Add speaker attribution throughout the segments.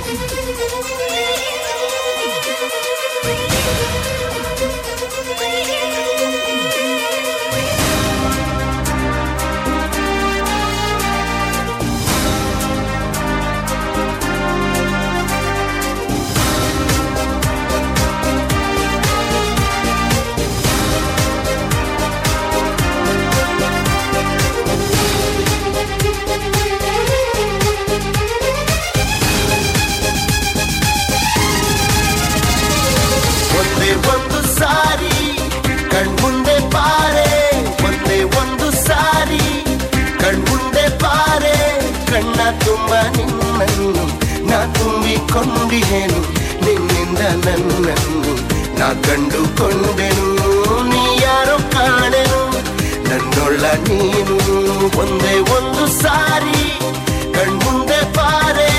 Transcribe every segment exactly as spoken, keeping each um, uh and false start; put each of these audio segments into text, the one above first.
Speaker 1: ಒಂದು ಸಾರಿ ಕಣ್ಮುಂದೆ ಬಾರೆ, ಒಂದೇ ಒಂದು ಸಾರಿ ಕಣ್ಮುಂದೆ ಬಾರೆ, ಕಣ್ಣ ತುಂಬ ನಿನ್ನನ್ನು ನಾ ತುಂಬಿಕೊಂಡಿಹೇನು, ನಿನ್ನಿಂದ ನನ್ನನ್ನು ನಾ ಕಂಡುಕೊಂಡೆನು, ನೀ ಯಾರೋ ಕಾಣೆನು ನನ್ನೊಳ್ಳ ನೀನು, ಒಂದೇ ಒಂದು ಸಾರಿ ಕಣ್ಮುಂದೆ ಬಾರೆ.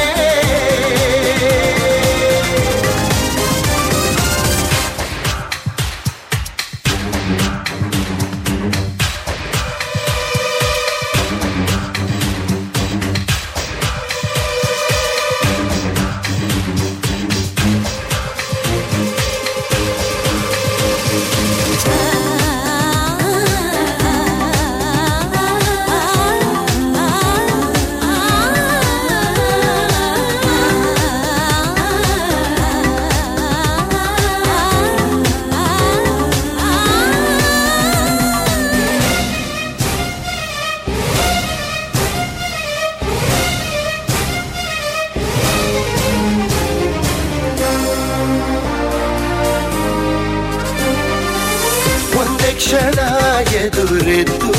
Speaker 1: ಕ್ಷಣ ಎದುರೆದ್ದು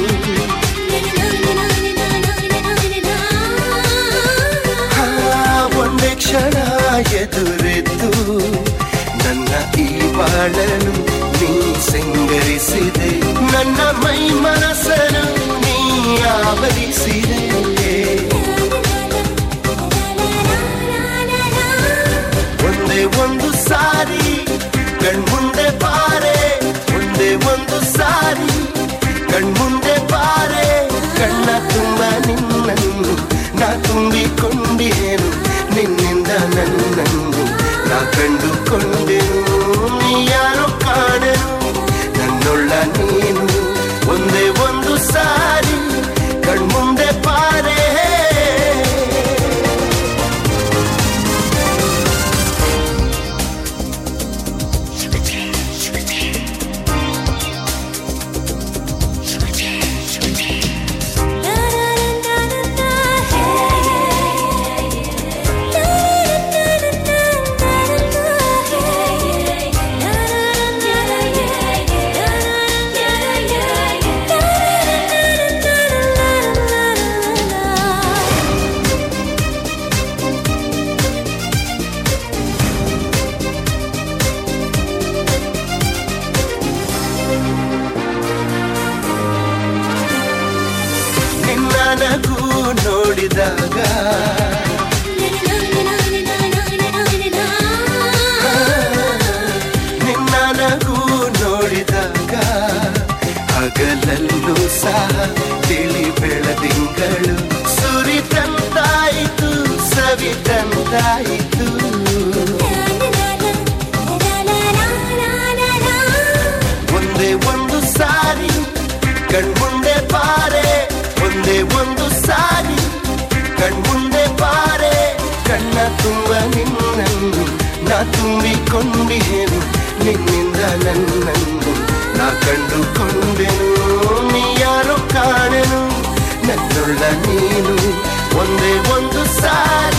Speaker 1: ಒಂದೇ ಕ್ಷಣ ಎದುರೆದ್ದು ನನ್ನ ಈ ಬಾಳನು ನೀ ಸಿಂಗರಿಸಿದೆ, ನನ್ನ ಮೈ ಮನಸ್ಸನ್ನು ನೀ ಆವರಿಸಿದೆ, ಒಂದೇ ಒಂದು ಸಾರಿ ಕಣ್ಮುಂದೆ ಬಾರೆ, ಒಂದೇ ಒಂದು ಸಾರಿ ಕಣ್ಮುಂದೆ ಬಾರೆ, ಕಣ್ಣ ತುಂಬ ನಿನ್ನನ್ನು ನಾ ತುಂಬಿಕೊಂಡಿಹೇನು, ನಿನ್ನಿಂದ ನನ್ನನ್ನು ನಾ ಕಂಡುಕೊಂಡೆನು, ನೀ ಯಾರೋ ಕಾಣೆನು ನನ್ನೊಳ್ಳ ನೀನು, ಒಂದೇ ಒಂದು ಸಾರಿ ಕಣ್ಮುಂದೆ ಬಾರೆ. ನಗು ನೋಡಿದಾಗ ನಿನ್ನ ನಗು ನೋಡಿದಾಗ ಹಗಲಲ್ಲೂ ಸಹ ತಿಳಿ ಬೆಳದಿಂಗಳು ಸುರಿತಂತಾಯಿತು ಸವಿತಂತಾಯಿತು, ಒಂದೇ ಒಂದು ಸಾರಿ ಕಣ್ಮುಂದೆ ಬಾರೆ, ಒಂದೇ ಒಂದು ಸಾರಿ ಕಣ್ಮುಂದೆ ಬಾರೆ, ಕಣ್ಣ ತುಂಬ ನಿನ್ನನ್ನು ನಾ ತುಂಬಿಕೊಂಡಿಹೇನು, ನಿನ್ನಿಂದ ನನ್ನನ್ನು ನಾ ಕಂಡುಕೊಂಡೆನು, ನೀ ಯಾರೋ ಕಾಣೆನು ನನ್ನೊಳ್ಳ ನೀನು, ಒಂದೇ ಒಂದು ಸಾರಿ